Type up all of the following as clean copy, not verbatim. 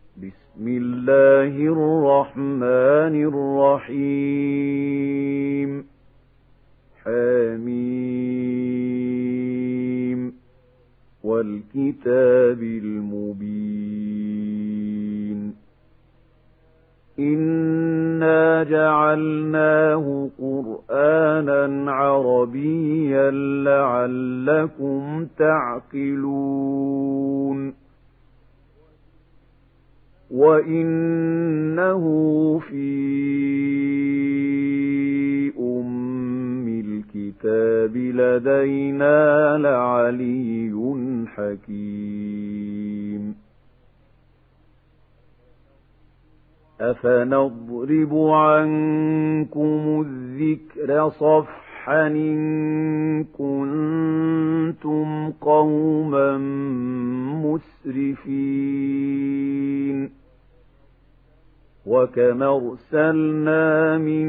بسم الله الرحمن الرحيم حميم والكتاب المبين إنا جعلناه قرآنا عربيا لعلكم تعقلون وإنه في أم الكتاب لدينا لعلي حكيم أفنضرب عنكم الذكر صفحا إن كنتم قوما مسرفين وكم أرسلنا من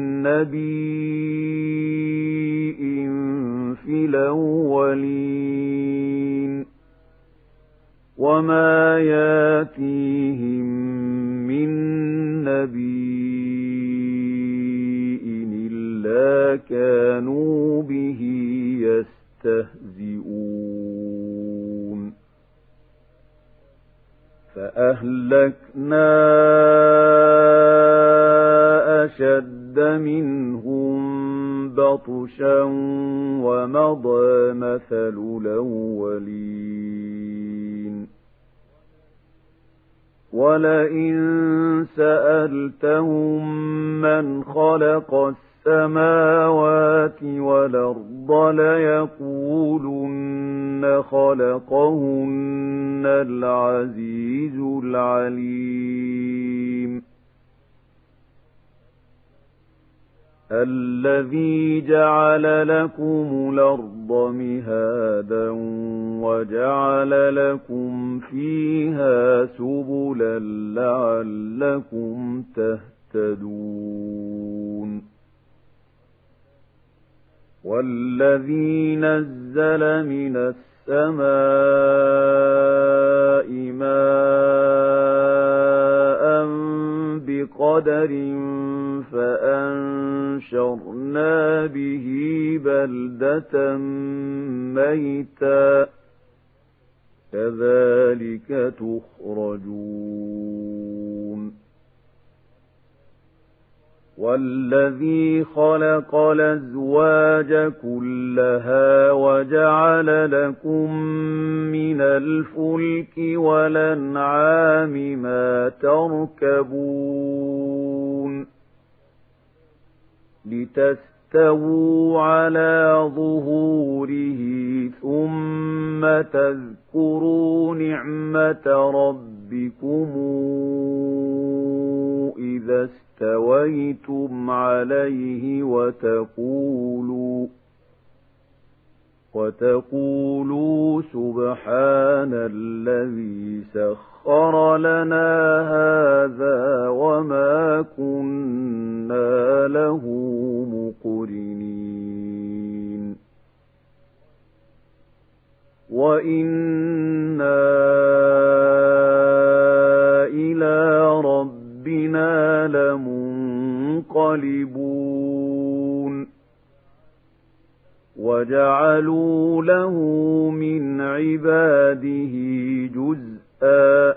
نبي في الأولين وما ياتيهم من نبي إلا كانوا به يستهزئون فأهلكنا أشد منهم بطشا ومضى مثل الأولين ولئن سألتهم من خلق السماوات والأرض ليقولن خلقهن العزيز العليم الذي جعل لكم الأرض مهادا وجعل لكم فيها سبلا لعلكم تهتدون والذي نزل من السماء ماء بقدر فأنشرنا به بلدة ميتا كذلك تخرجون والذي خلق الأزواج كلها وجعل لكم من الفلك والأنعام ما تركبون لتستووا على ظهوره ثم تذكروا نعمة ربكم إذا استويتم عليه وتقولوا سبحان الذي سخر لنا هذا وما كنا له مقرنين وإنا إلى ربنا لمنقلبون وجعلوا له من عباده جزءا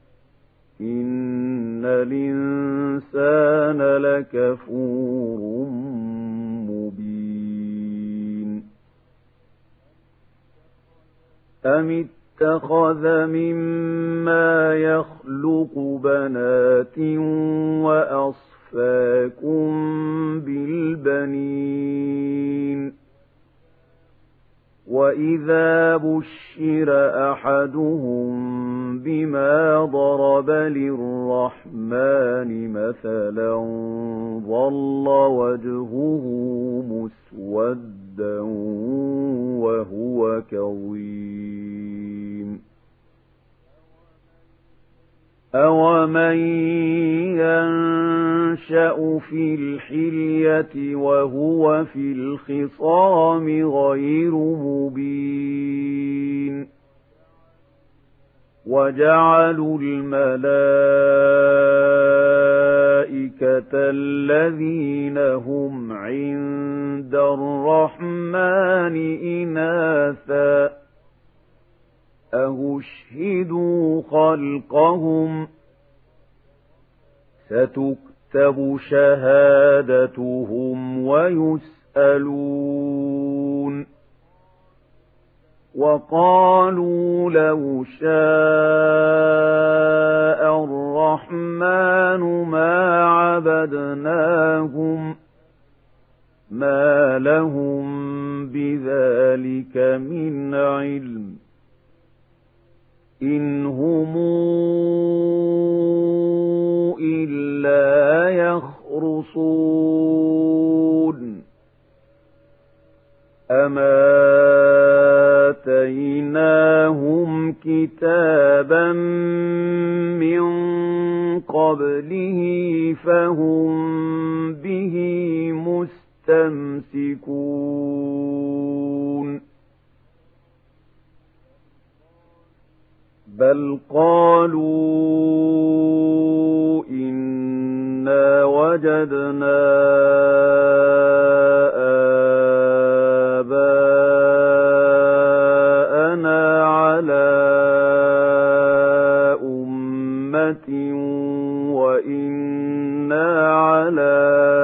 إن الإنسان لكفور مبين أم اتخذ مما يخلق بنات وأصفاكم بالبنين وإذا بشر أحدهم بما ضرب للرحمن مثلا ظل وجهه مسودا وهو كظيم أومن ينشأ في الحلية وهو في الخصام غير مبين وجعلوا الملائكة الذين هم عند الرحمن إناثا أشهدوا خلقهم ستكتب شهادتهم ويسألون وقالوا لو شاء الرحمن ما عبدناهم ما لهم بذلك من علم إن هم إلا يخرصون أما آتيناهم كتابا من قبله فهم به مستمسكون بل قالوا إنا وجدنا آباءنا على أمة وإنا على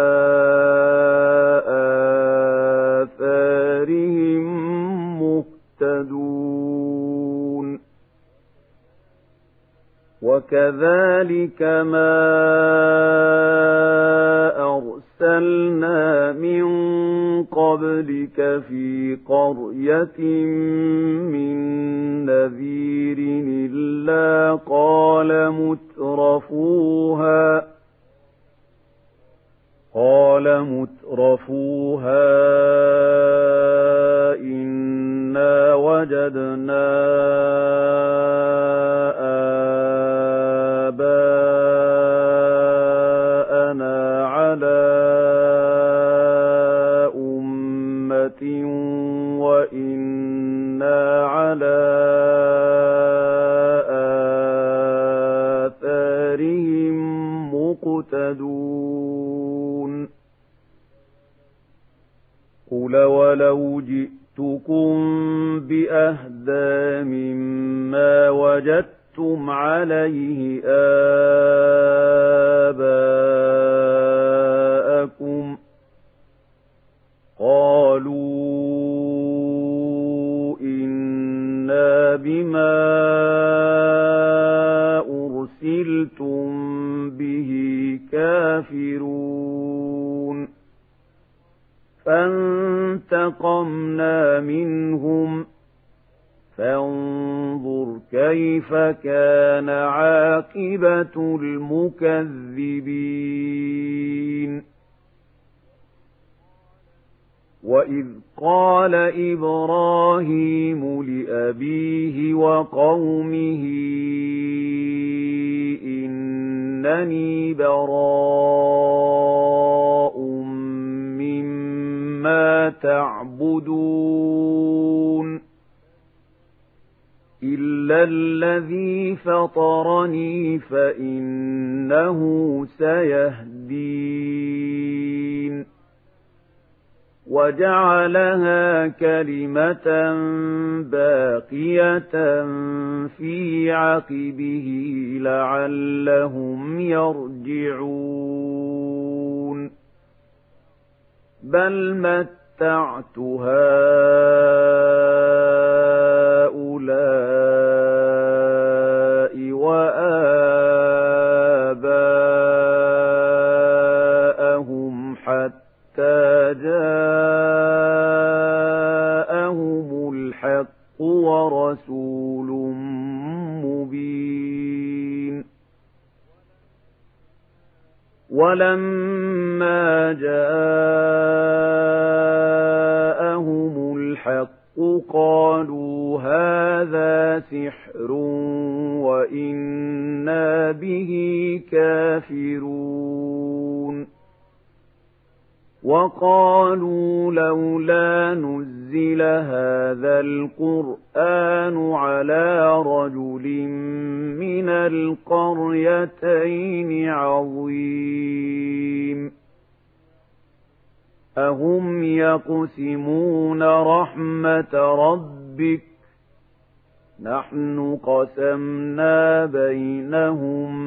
آثارهم مهتدون وكذلك ما أرسلنا من قبلك في قرية من نذير إلا قال مترفوها إنا وجدنا آباءنا على أمة وإنا على آثارهم مقتدون قل ولو جئتكم بأهدى مما وجدتم عليه آباءكم قالوا إنا بما أرسلتم به كافرون فانتقمنا منهم فانظر كيف كان عاقبة المكذبين وإذ قال إبراهيم لأبيه وقومه إنني براء مما تعبدون إلا الذي فطرني فإنه سيهدين وجعلها كلمة باقية في عقبه لعلهم يرجعون بل متعت هؤلاء وآباءهم حتى جاءهم الحق ورسول مبين ولما جاءهم الحق قالوا هذا سحر وإنا به كافرون وقالوا لولا نزل هذا القرآن على رجل من القريتين عظيم أهم يقسمون رحمة ربك نحن قسمنا بينهم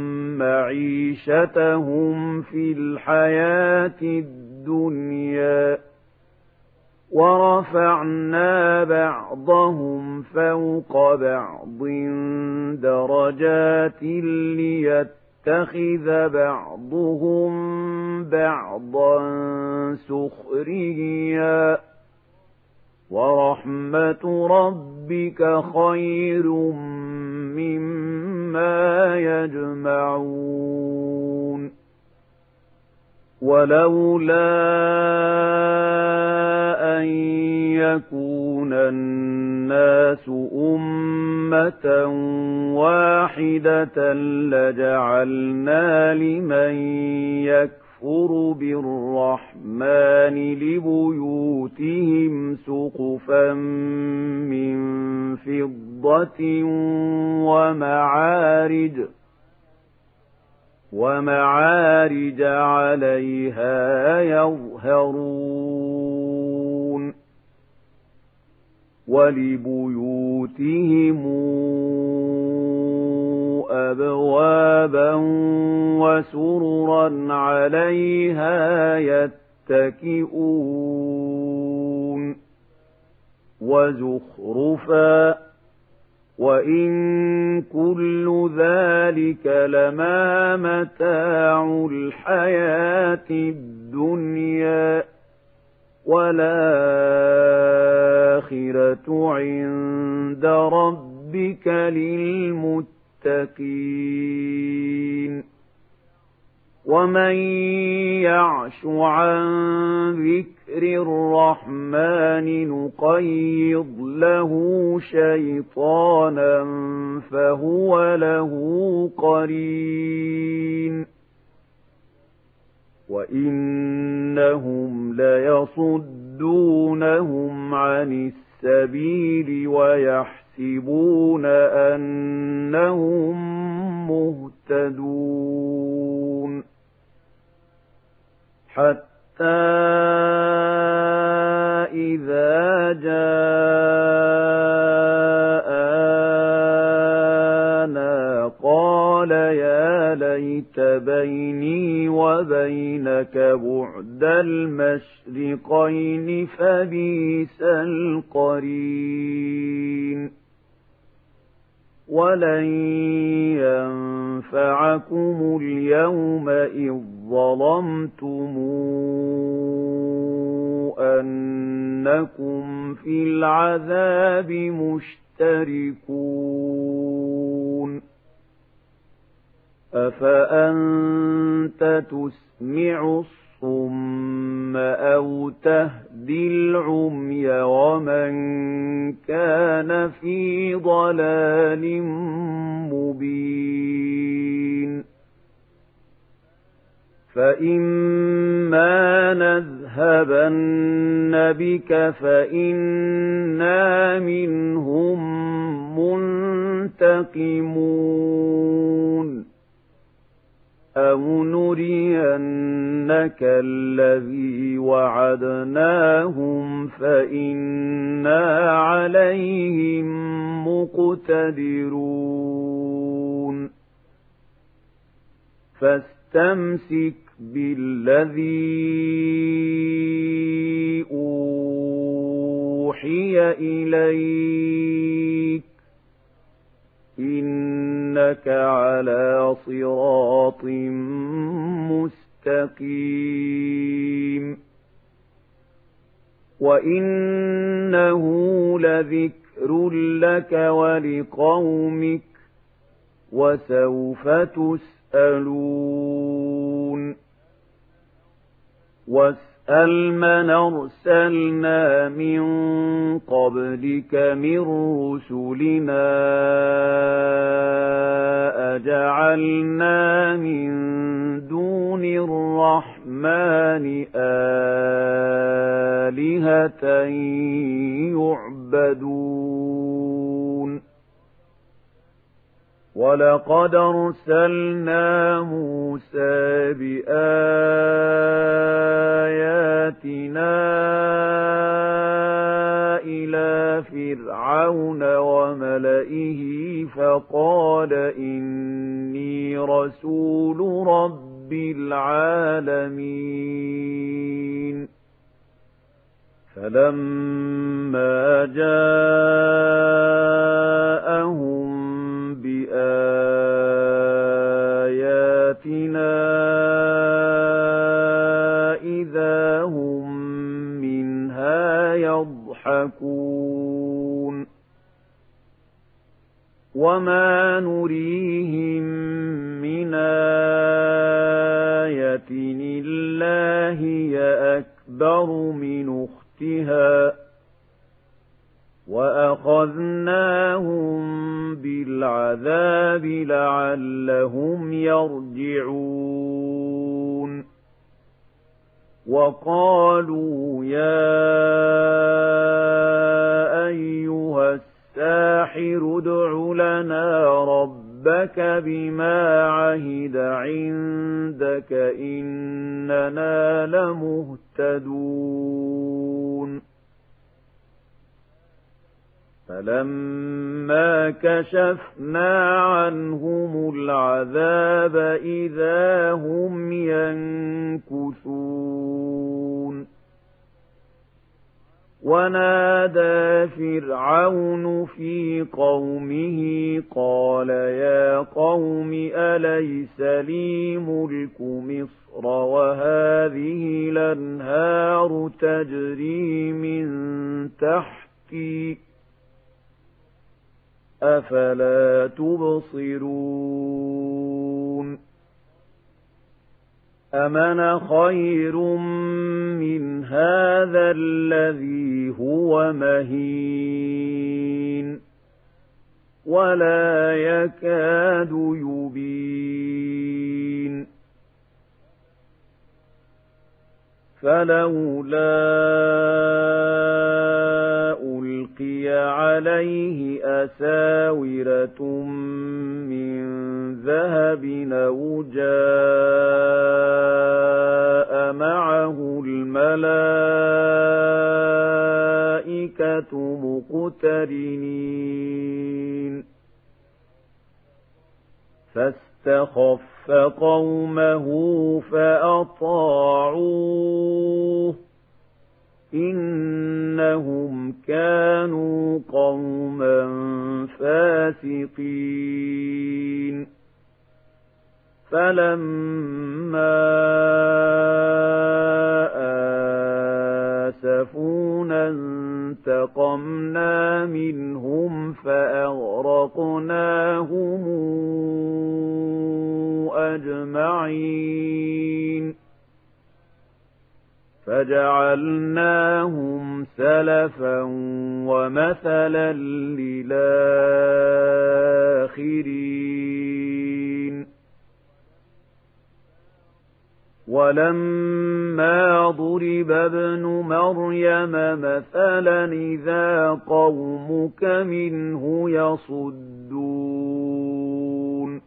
معيشتهم في الحياة الدنيا ورفعنا بعضهم فوق بعض درجات ليتخذ بعضهم بعضا سخريا ورحمة ربك خير مما يجمعون ولولا أن يكون الناس أمة واحدة لجعلنا لمن يكفر بالرحمن لبيوتهم سقفا من فضة ومعارج عليها يظهرون ولبيوتهم أبوابا وسررا عليها يتكئون وزخرفا وإن كل ذلك لما متاع الحياة الدنيا والآخرة عند ربك للمتقين ومن يعش عن ذكر الرحمن نقيض له شيطانا فهو له قرين وإنهم ليصدونهم عن السبيل ويحسبون أنهم مهتدون حتى إذا جاءنا قال يا ليت بيني وبينك بعد المشرقين فبئس القرين ولن ينفعكم اليوم إذ ظلمتم أنكم في العذاب مشتركون أفأنت تسمع الصم أو تهدي العمي ومن كان في ضلال مبين فإما نذهبن بك فإنا منهم منتقمون أو نرينك الذي وعدناهم فإنا عليهم مقتدرون فاستمسك بالذي أوحي إليك إنك على صراط مستقيم وإنه لذكر لك ولقومك وسوف تسألون واسأل من أرسلنا من قبلك من رسلنا أجعلنا من دون الرحمن آلهة يعبدون ولقد أرسلنا موسى بآياتنا إلى فرعون وملئه فقال إني رسول رب العالمين فلما جاءهم بآياتنا إذا هم منها يضحكون وما نريهم من آية إلا هي أكبر من أختها وأخذناهم بالعذاب لعلهم يرجعون وقالوا يا أيها الساحر ادع لنا ربك بما عهد عندك إننا لمهتدون فلما كشفنا عنهم العذاب إذا هم ينكثون ونادى فرعون في قومه قال يا قوم أليس لي ملك مصر وهذه الأنهار تجري من تحتي أفلا تبصرون أمن خير من هذا الذي هو مهين ولا يكاد يبين فلولا ألقي عليه أساورة من ذهب أو جاء معه الملائكة مقترنين فاستخف قومه فأطاعوه إنهم كانوا قوما فاسقين فلما آسفونا انتقمنا منهم فأغرقناهم أجمعين فجعلناهم سلفا ومثلا للآخرين ولما ضرب ابن مريم مثلا إذا قومك منه يصدون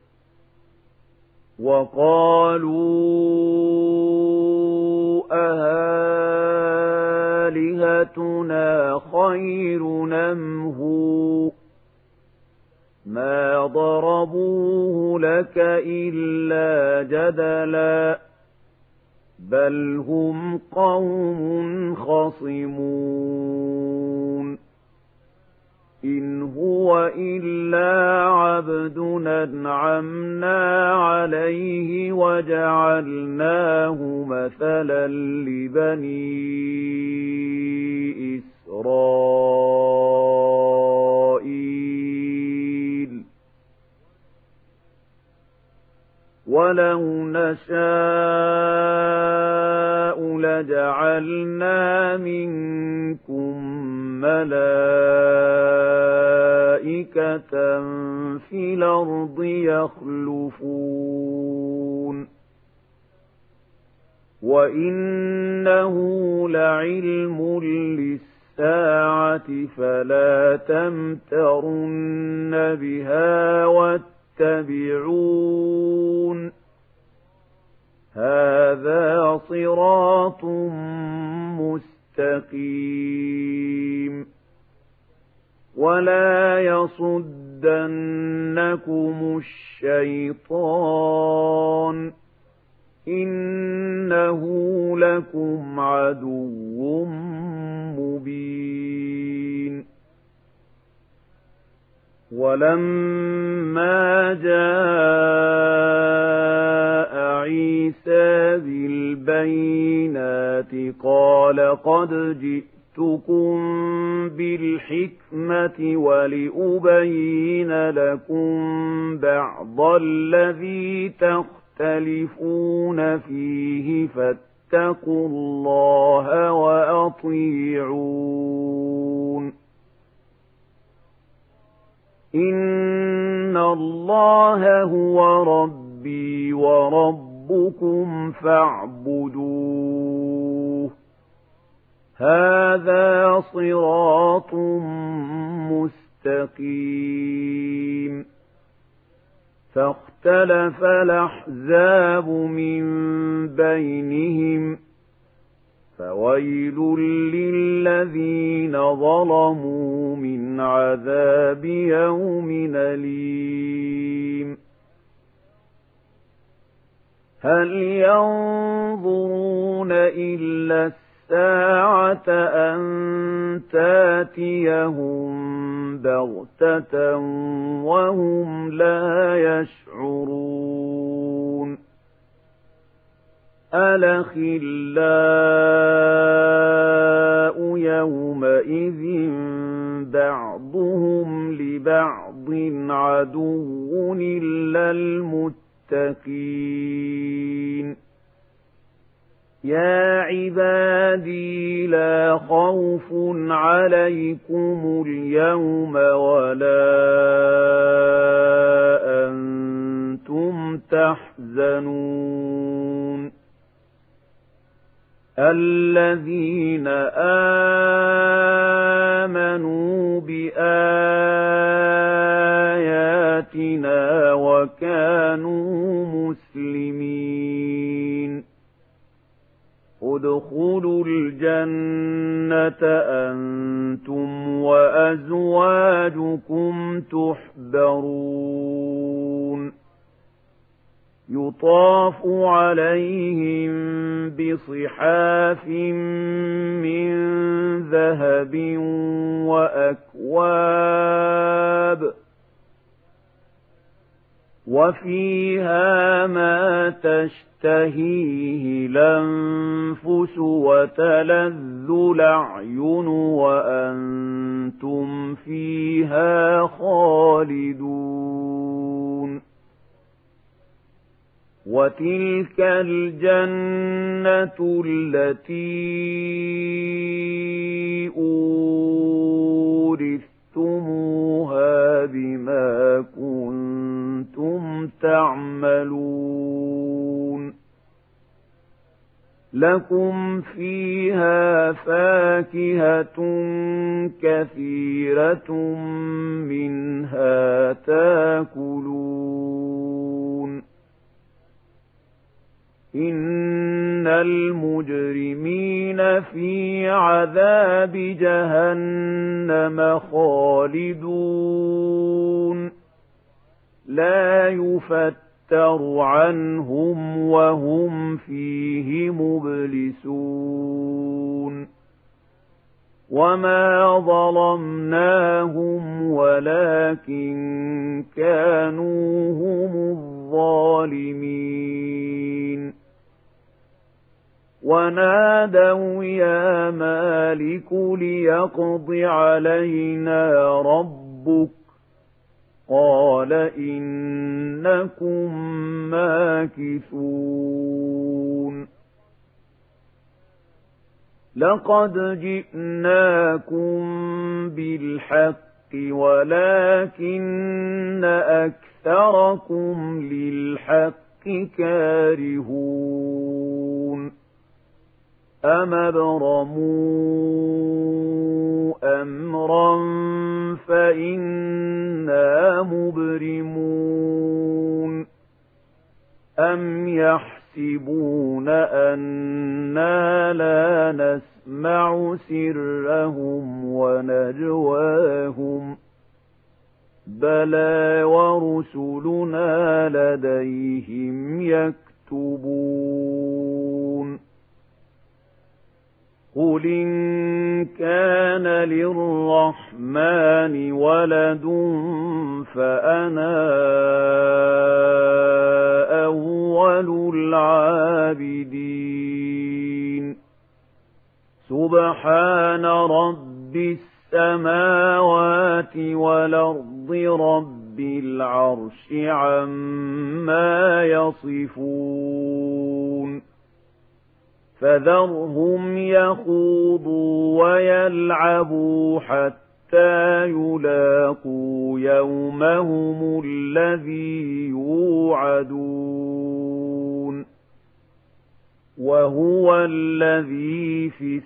وقالوا أآلهتنا خير أم هو ما ضربوه لك إلا جدلا بل هم قوم خصمون إن هو إلا عبد أنعمنا عليه وجعلناه مثلا لبني إسرائيل ولو نشاء لجعلنا منكم ملائكة في الأرض يخلفون وَإِنَّهُ لَعِلْمٌ لِّلسَّاعَةِ فَلَا تَمْتَرُنَّ بِهَا وَاتَّبِعُونِ هَذَا صِرَاطٌ مُّسْتَقِيمٌ وَلَا يَصُدَّنَّكُمُ الشَّيْطَانُ إِنَّهُ لَكُمْ عَدُوٌّ مُّبِينٌ وَلَمَّا جَاءَ عِيسَىٰ بِالْبَيِّنَاتِ قَالَ قَدْ جِئْتُكُم بِالْحِكْمَةِ وَلِأُبَيِّنَ لَكُم بَعْضَ الَّذِي تختلفون فيه فاتقوا الله وأطيعون إن الله هو ربي وربكم فاعبدوه هذا صراط مستقيم فاختلف الأحزاب من بينهم فويل للذين ظلموا من عذاب يوم أليم هل ينظرون إلا الساعة أن تاتيهم بغتة وهم لا يشعرون الأخلاء يومئذ بعضهم لبعض عدو إلا المتقين يا عبادي لا خوف عليكم اليوم ولا أنتم تحزنون الذين آمنوا بآياتنا وكانوا مسلمين ادخلوا الجنة أنتم وأزواجكم تحبرون يطاف عليهم بصحاف من ذهب وأكواب وفيها ما تشتهيه الأنفس وتلذ الأعين وأنتم فيها خالدون وتلك الجنة التي أورثتموها بما كنتم تعملون لكم فيها فاكهة كثيرة منها تاكلون إن المجرمين في عذاب جهنم خالدون لا يفتر عنهم وهم فيه مبلسون وما ظلمناهم ولكن كانوا هم الظالمين ونادوا يا مالك ليقض علينا ربك قال إنكم ماكثون لقد جئناكم بالحق ولكن أكثركم للحق كارهون أَمْ أَبْرَمُوا أَمْرًا فَإِنَّا مُبْرِمُونَ أَمْ يَحْسِبُونَ أَنَّا لَا نَسْمَعُ سِرَّهُمْ وَنَجْوَاهُمْ بَلَىٰ وَرُسُلُنَا لَدَيْهِمْ يَكْتُبُونَ قُلْ إِن كَانَ لِلرَّحْمَٰنِ وَلَدٌ فَأَنَا أَوَّلُ الْعَابِدِينَ سُبْحَانَ رَبِّ السَّمَاوَاتِ وَالْأَرْضِ رَبِّ الْعَرْشِ عَمَّا يَصِفُونَ فَذَرْهُمْ يَخُوضُوا وَيَلْعَبُوا حَتَّىٰ يُلَاقُوا يَوْمَهُمُ الَّذِي يُوعَدُونَ وَهُوَ الَّذِي فِي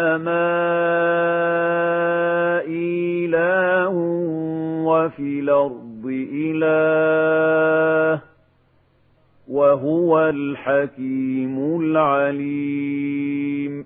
السَّمَاءِ إِلَٰهٌ وَفِي الْأَرْضِ إِلَٰهٌ وَهُوَ الْحَكِيمُ الْعَلِيمُ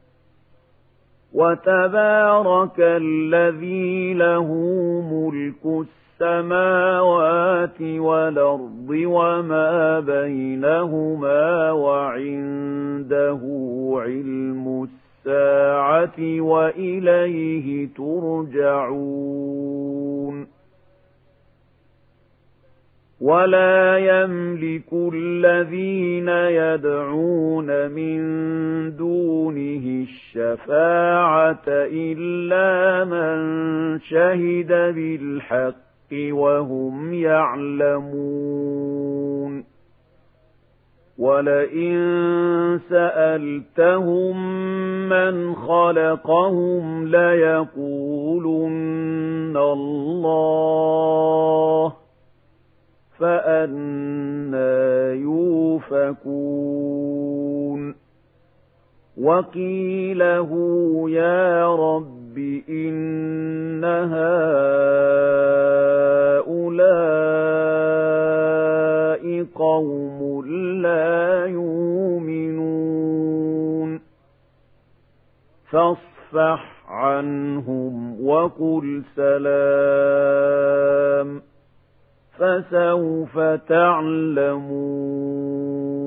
وَتَبَارَكَ الَّذِي لَهُ مُلْكُ السَّمَاوَاتِ وَالْأَرْضِ وَمَا بَيْنَهُمَا وَعِندَهُ عِلْمُ السَّاعَةِ وَإِلَيْهِ تُرْجَعُونَ وَلَا يَمْلِكُ الَّذِينَ يَدْعُونَ مِن دُونِهِ الشَّفَاعَةَ إِلَّا مَن شَهِدَ بِالْحَقِّ وَهُمْ يَعْلَمُونَ وَلَئِن سَأَلْتَهُم مَّنْ خَلَقَهُمْ لَيَقُولُنَّ اللَّهُ فَأَنَّىٰ يُؤْفَكُونَ وَقِيلَهُ يَا رَبِّ إِنَّ هَٰؤُلَاءِ قَوْمٌ لَّا يُؤْمِنُونَ فَاصْفَحْ عَنْهُمْ وَقُلْ سَلَامٌ فَسَوْفَ تَعْلَمُونَ